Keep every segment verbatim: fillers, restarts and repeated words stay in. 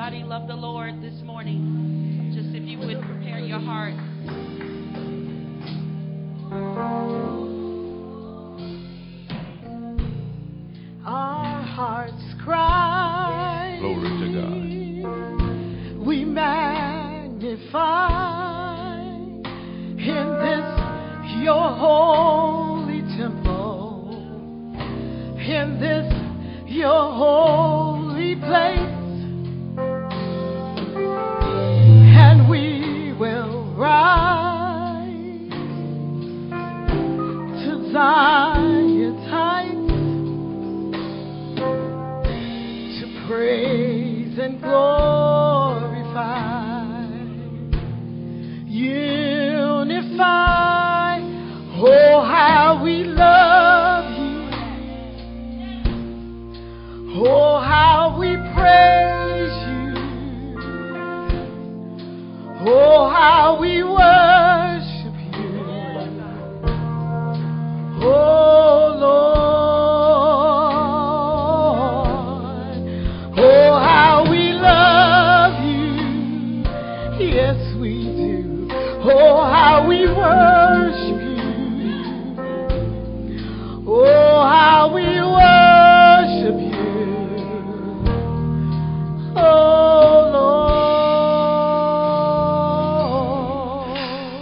Anybody love the Lord this morning? Just if you would prepare your heart. Our hearts cry. Glory to God. We magnify in this your holy temple, in this your holy place. And we will rise to Zion's heights to praise and glorify, unify. Oh, how we love you. Oh, how we praise you. Oh, how we worship you. Oh, Lord. Oh, how we love you. Yes, we do. Oh, how we worship you. Oh, how we worship you. Oh, Lord.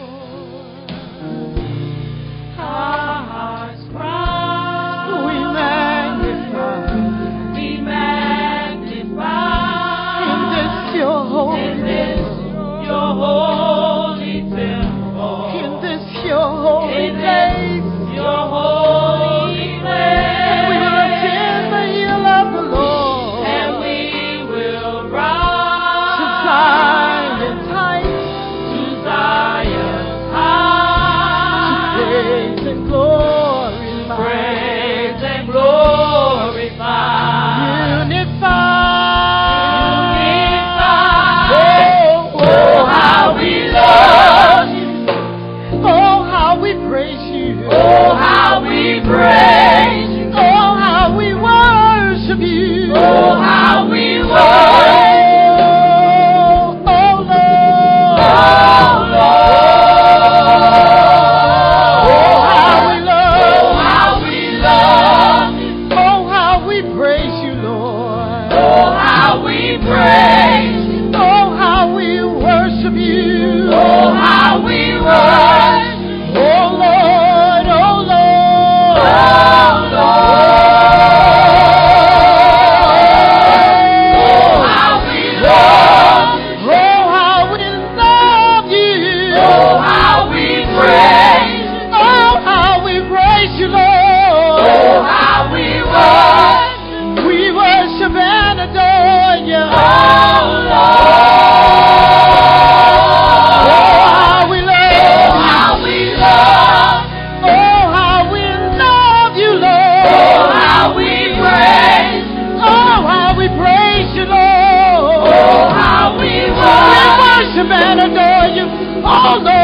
Our hearts cry. We magnify. We magnify. In this your holy In this your holy temple. In this your holy place. Your holy place. We will attend the hill of the Lord. And we will rise to Zion's heights. To Zion's heights. To praise and glorify. Praise and glorify. Unify. Unify. Oh, oh, how we love you. Oh, how we praise you. Oh, how we praise you. Oh, how we worship you. Oh, how we worship you. Oh, Lord. Oh, Lord. Oh, how we love. Oh, how we love you. Oh, how we praise you, Lord. Oh, how we praise you. Oh, how we worship you. Oh, how we worship. Oh, Lord, oh, Lord. Oh, Lord. Oh, how we love you. Oh, how we love you. Oh, how we praise you. Oh, how we praise you, Lord. Oh, how we worship. We worship and adore you. Oh, Lord. Oh, how we love. Oh, how we love. Oh, how we love you, Lord. Oh, how we praise. Oh, how we praise you, Lord. Oh, how we worship. We worship and adore you. Oh, Lord.